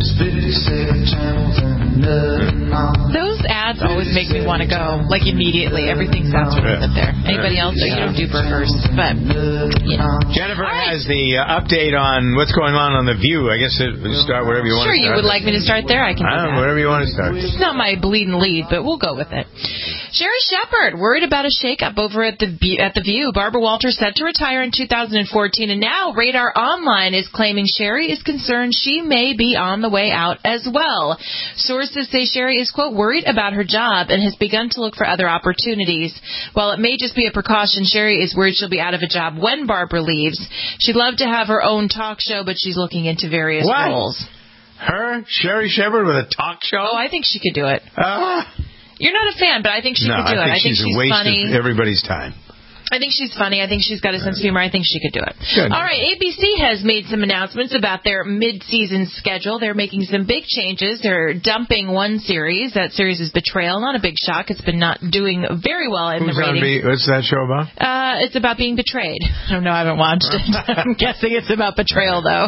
ads always make me want to go, like, immediately. Everything sounds really good there. Anybody else? You don't do burgers, but, you know. Jennifer has the uh, update on what's going on on The View. I guess it would start wherever you want sure, to start. Sure, you would like me to start there? I can do I don't know, that. whatever you want to start. It's not my bleeding lead, but we'll go with it. Sherri Shepherd, worried about a shakeup over at the at the View. Barbara Walters set to retire in two thousand fourteen, and now Radar Online is claiming Sherri is concerned she may be on the way out as well. Sources say Sherri is, quote, worried about her job and has begun to look for other opportunities. While it may just be a precaution, Sherri is worried she'll be out of a job when Barbara leaves. She'd love to have her own talk show, but she's looking into various what? roles. Her? Sherri Shepherd with a talk show? Oh, I think she could do it. Ah. You're not a fan, but I think she no, could do I it. think I think she's, she's a waste funny. of everybody's time. I think she's funny. I think she's got a sense of humor. I think she could do it. Good. All right, A B C has made some announcements about their mid-season schedule. They're making some big changes. They're dumping one series. That series is Betrayal. Not a big shock. It's been not doing very well in Who's the ratings. On be- what's that show about? Uh, it's about being betrayed. I don't know. I haven't watched it. I'm guessing it's about betrayal, though.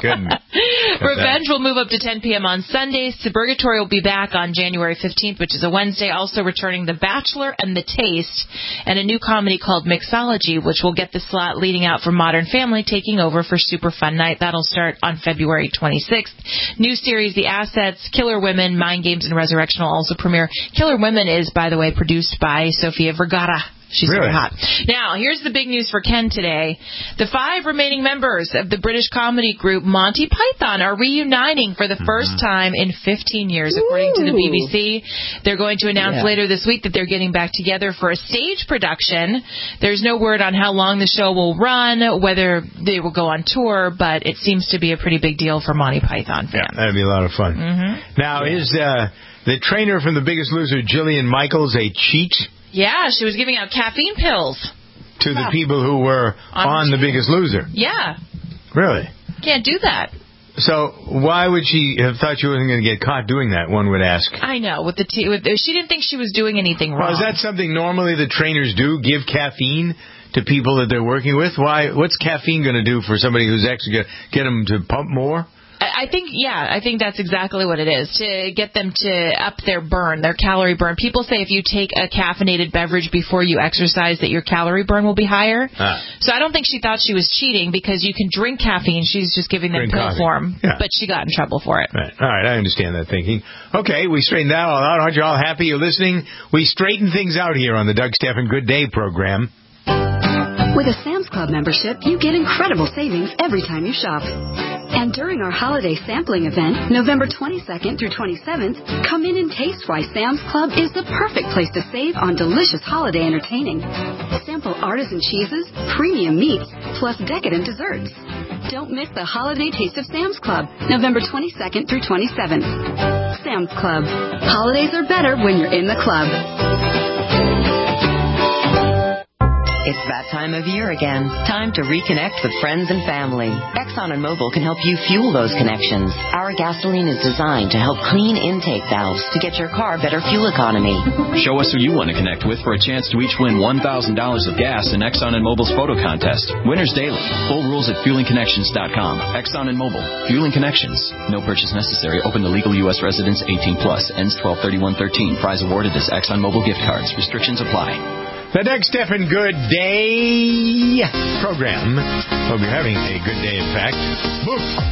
Revenge will move up to ten p.m. on Sundays. Suburgatory will be back on January fifteenth, which is a Wednesday. Also returning The Bachelor and The Taste, and a new comedy called Mixology, which will get the slot leading out from Modern Family, taking over for Super Fun Night. That'll start on February twenty-sixth. New series, The Assets, Killer Women, Mind Games, and Resurrection will also premiere. Killer Women is, by the way, produced by Sofia Vergara. She's really very hot. Now, here's the big news for Ken today. The five remaining members of the British comedy group Monty Python are reuniting for the first time in fifteen years, according to the B B C. They're going to announce Yeah. later this week that they're getting back together for a stage production. There's no word on how long the show will run, whether they will go on tour, but it seems to be a pretty big deal for Monty Python fans. Yeah, that'd be a lot of fun. Mm-hmm. Now, yeah. is uh, the trainer from The Biggest Loser, Jillian Michaels, a cheat? Yeah, she was giving out caffeine pills. To the people who were on, on The Biggest Loser? Yeah. Really? Can't do that. So why would she have thought she wasn't going to get caught doing that, one would ask? I know. With the t- with the, she didn't think she was doing anything wrong. Well, is that something normally the trainers do, give caffeine to people that they're working with? Why? What's caffeine going to do for somebody who's actually going to get them to pump more? I think, yeah, I think that's exactly what it is, to get them to up their burn, their calorie burn. People say if you take a caffeinated beverage before you exercise that your calorie burn will be higher. Ah. So I don't think she thought she was cheating because you can drink caffeine. She's just giving them Drink pill coffee. form. Yeah. But she got in trouble for it. Right. All right, I understand that thinking. Okay, we straightened that all out. Aren't you all happy you're listening? We straighten things out here on the Doug Stephan Good Day program. With a Sam's Club membership, you get incredible savings every time you shop. And during our holiday sampling event, November twenty-second through twenty-seventh, come in and taste why Sam's Club is the perfect place to save on delicious holiday entertaining. Sample artisan cheeses, premium meats, plus decadent desserts. Don't miss the holiday taste of Sam's Club, November twenty-second through twenty-seventh. Sam's Club. Holidays are better when you're in the club. It's that time of year again. Time to reconnect with friends and family. Exxon and Mobil can help you fuel those connections. Our gasoline is designed to help clean intake valves to get your car better fuel economy. Show us who you want to connect with for a chance to each win one thousand dollars of gas in Exxon and Mobil's photo contest. Winners daily. Full rules at fueling connections dot com. Exxon and Mobil. Fueling Connections. No purchase necessary. Open to legal U S residents eighteen plus. Ends twelve thirty-one thirteen. Prize awarded as Exxon Mobil gift cards. Restrictions apply. The Doug Stephan Good Day program. Hope you're having a good day, in fact. Boop.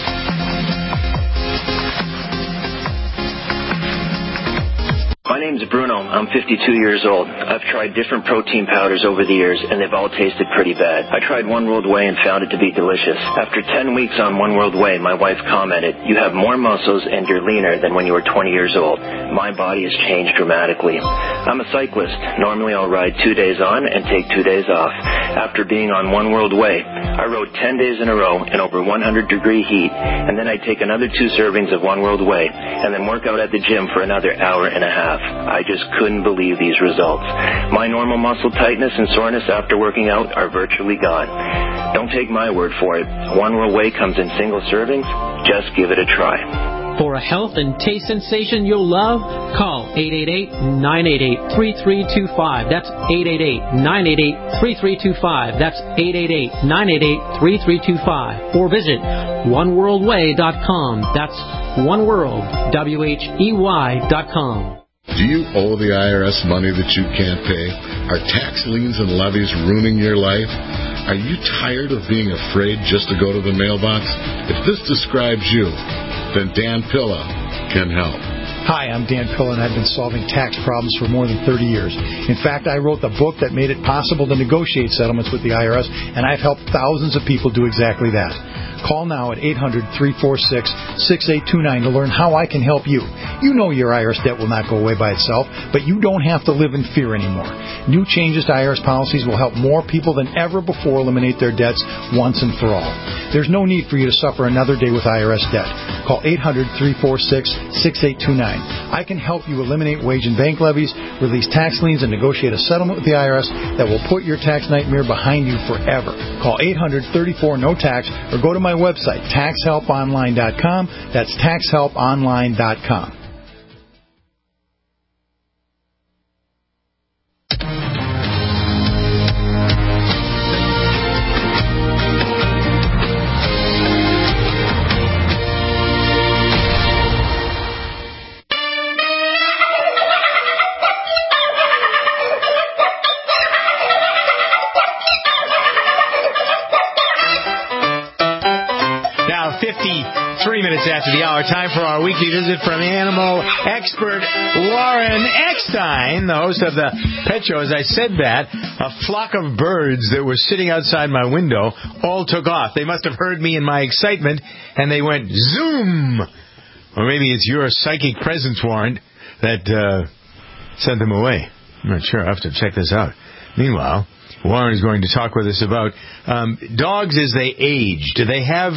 My name's Bruno. I'm fifty-two years old. I've tried different protein powders over the years, and they've all tasted pretty bad. I tried One World Whey and found it to be delicious. After ten weeks on One World Whey, my wife commented, "You have more muscles and you're leaner than when you were twenty years old." My body has changed dramatically. I'm a cyclist. Normally I'll ride two days on and take two days off. After being on One World Whey, I rode ten days in a row in over one hundred degree heat, and then I'd take another two servings of One World Whey, and then work out at the gym for another hour and a half. I just couldn't believe these results. My normal muscle tightness and soreness after working out are virtually gone. Don't take my word for it. One World Whey comes in single servings. Just give it a try. For a health and taste sensation you'll love, call eight eight eight, nine eight eight, three three two five. That's eight eight eight, nine eight eight, three three two five. That's eight eight eight, nine eight eight, three three two five. Or visit one world way dot com. That's oneworld, W H E Y dot com. Do you owe the I R S money that you can't pay? Are tax liens and levies ruining your life? Are you tired of being afraid just to go to the mailbox? If this describes you, then Dan Pilla can help. Hi, I'm Dan Pilla, and I've been solving tax problems for more than thirty years. In fact, I wrote the book that made it possible to negotiate settlements with the I R S, and I've helped thousands of people do exactly that. Call now at eight hundred, three four six, six eight two nine to learn how I can help you. You know your I R S debt will not go away by itself, but you don't have to live in fear anymore. New changes to I R S policies will help more people than ever before eliminate their debts once and for all. There's no need for you to suffer another day with I R S debt. Call eight hundred, three four six, six eight two nine. I can help you eliminate wage and bank levies, release tax liens, and negotiate a settlement with the I R S that will put your tax nightmare behind you forever. Call eight hundred, thirty-four, no tax or go to my website, tax help online dot com. That's tax help online dot com. Three minutes after the hour, time for our weekly visit from animal expert Warren Eckstein, the host of the Pet Show. As I said that, a flock of birds that were sitting outside my window all took off. They must have heard me in my excitement, and they went zoom. Or maybe it's your psychic presence, Warren, that uh, sent them away. I'm not sure. I'll have to check this out. Meanwhile, Warren is going to talk with us about um, dogs as they age. Do they have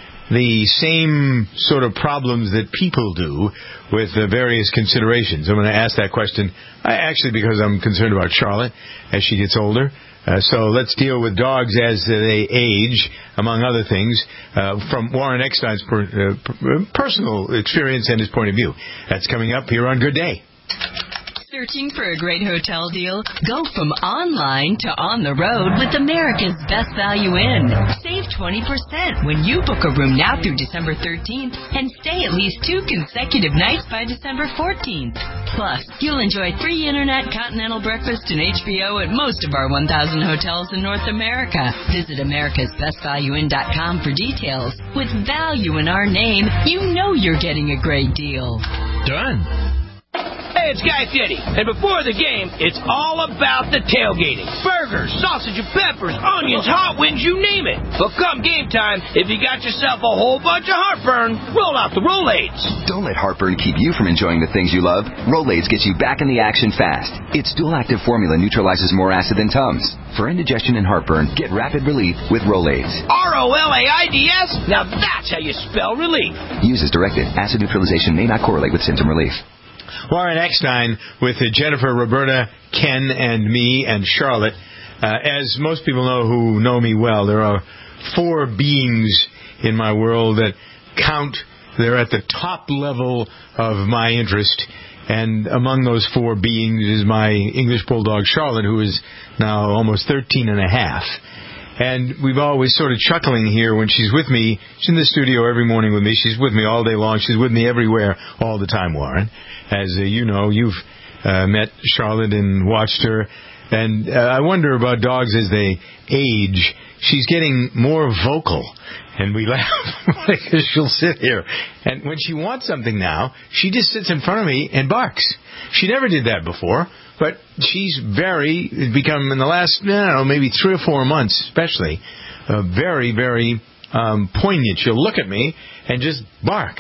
the same sort of problems that people do with uh, various considerations? I'm going to ask that question, uh, actually, because I'm concerned about Charlotte as she gets older. Uh, so let's deal with dogs as they age, among other things, uh, from Warren Eckstein's per, uh, per, personal experience and his point of view. That's coming up here on Good Day. Searching for a great hotel deal? Go from online to on the road with America's Best Value Inn. Save twenty percent when you book a room now through December thirteenth and stay at least two consecutive nights by December fourteenth. Plus, you'll enjoy free internet, continental breakfast, and H B O at most of our one thousand hotels in North America. Visit americas best value inn dot com for details. With value in our name, you know you're getting a great deal. Done. Hey, it's Guy Fieri, and before the game, it's all about the tailgating. Burgers, sausage and peppers, onions, hot wings, you name it. But come game time, if you got yourself a whole bunch of heartburn, roll out the Rolaids. Don't let heartburn keep you from enjoying the things you love. Rolaids gets you back in the action fast. Its dual-active formula neutralizes more acid than Tums. For indigestion and heartburn, get rapid relief with Rolaids. R O L A I D S? Now that's how you spell relief. Use as directed. Acid neutralization may not correlate with symptom relief. Warren Eckstein with Jennifer, Roberta, Ken, and me, and Charlotte. Uh, as most people know who know me well, there are four beings in my world that count. They're at the top level of my interest. And among those four beings is my English Bulldog, Charlotte, who is now almost thirteen and a half. And we've always sort of chuckling here when she's with me. She's in the studio every morning with me. She's with me all day long. She's with me everywhere all the time, Warren. As uh, you know, you've uh, met Charlotte and watched her. And uh, I wonder about dogs as they age. She's getting more vocal. And we laugh because she'll sit here. And when she wants something now, she just sits in front of me and barks. She never did that before. But she's very, become in the last, I don't know, maybe three or four months especially, uh, very, very um, poignant. She'll look at me and just bark.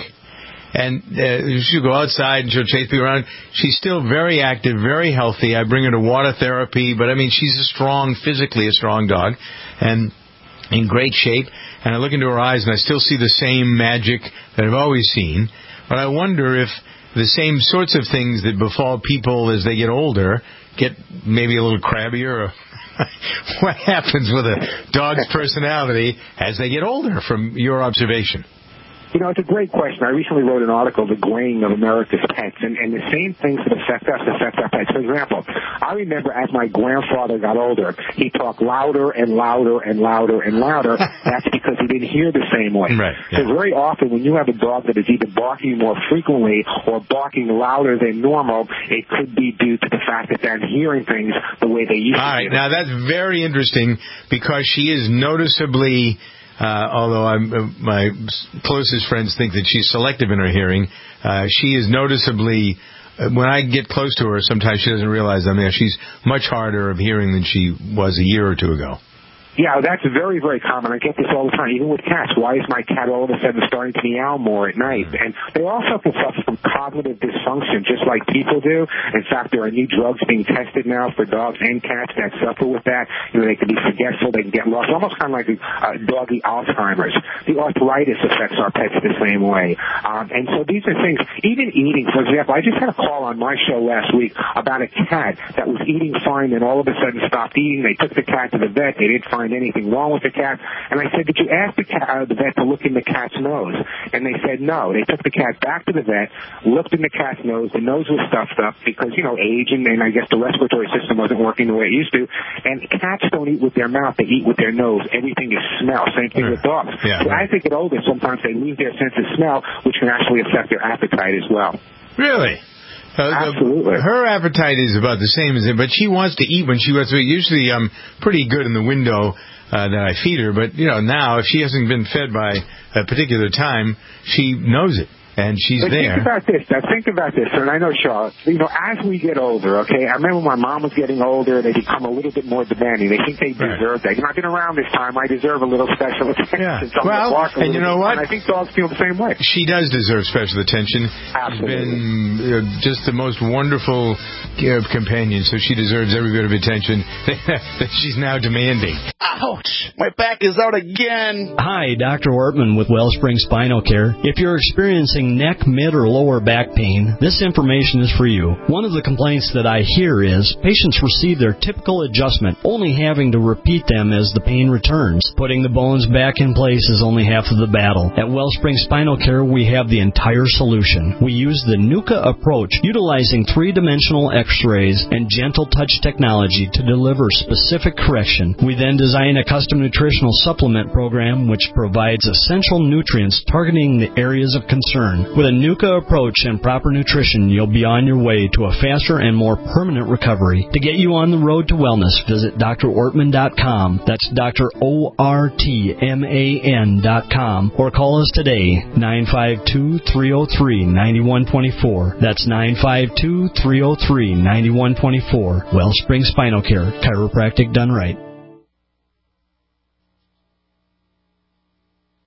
And uh, she'll go outside and she'll chase me around. She's still very active, very healthy. I bring her to water therapy. But, I mean, she's a strong, physically a strong dog and in great shape. And I look into her eyes and I still see the same magic that I've always seen. But I wonder if the same sorts of things that befall people as they get older get maybe a little crabbier. Or what happens with a dog's personality as they get older from your observation? You know, it's a great question. I recently wrote an article, The Graying of America's Pets, and, and the same things that affect us affect our pets. For example, I remember as my grandfather got older, he talked louder and louder and louder and louder. That's because he didn't hear the same way. Right. Because yeah. very often when you have a dog that is either barking more frequently or barking louder than normal, it could be due to the fact that they're hearing things the way they used All to. All right. Now, that's very interesting because she is noticeably... Uh, although I'm, uh, my closest friends think that she's selective in her hearing, uh, she is noticeably, uh, when I get close to her, sometimes she doesn't realize I'm there. She's much harder of hearing than she was a year or two ago. Yeah, that's very, very common. I get this all the time, even with cats. Why is my cat all of a sudden starting to meow more at night? And they also can suffer from cognitive dysfunction, just like people do. In fact, there are new drugs being tested now for dogs and cats that suffer with that. You know, they can be forgetful, they can get lost, almost kind of like uh, doggy Alzheimer's. The arthritis affects our pets the same way. Um, and so these are things, even eating, for example, I just had a call on my show last week about a cat that was eating fine and all of a sudden stopped eating. They took the cat to the vet. They didn't find anything wrong with the cat. And I said, did you ask the, cat, uh, the vet to look in the cat's nose? And they said no. They took the cat back to the vet, looked in the cat's nose. The nose was stuffed up because, you know, age and, and I guess the respiratory system wasn't working the way it used to. And cats don't eat with their mouth. They eat with their nose. Everything is smell. Same thing with dogs. Yeah, so right. I think at older, sometimes they lose their sense of smell, which can actually affect their appetite as well. Really? Uh, Absolutely. The, her appetite is about the same as it, but she wants to eat when she wants to eat. Usually I'm pretty good in the window uh, that I feed her, but, you know, now if she hasn't been fed by a particular time, she knows it. And she's but there. Think about this. Now, think about this. And I know, Charlotte, you know, as we get older, okay, I remember my mom was getting older, they become a little bit more demanding. They think they deserve right. that. You know, I've been around this time. I deserve a little special attention. Yeah. So well, and you know bit, what? And I think dogs feel the same way. She does deserve special attention. Absolutely. She's been uh, just the most wonderful uh, companion, so she deserves every bit of attention that she's now demanding. Ouch! My back is out again. Hi, Doctor Ortman with Wellspring Spinal Care. If you're experiencing neck, mid, or lower back pain, this information is for you. One of the complaints that I hear is patients receive their typical adjustment, only having to repeat them as the pain returns. Putting the bones back in place is only half of the battle. At Wellspring Spinal Care, we have the entire solution. We use the NUCA approach, utilizing three-dimensional x-rays and gentle touch technology to deliver specific correction. We then design a custom nutritional supplement program which provides essential nutrients targeting the areas of concern. With a NUCA approach and proper nutrition, you'll be on your way to a faster and more permanent recovery. To get you on the road to wellness, visit D R ortman dot com. That's Doctor O R T M A N dot com. Or call us today, nine five two, three oh three, nine one two four. That's nine five two, three oh three, nine one two four. Wellspring Spinal Care, chiropractic done right.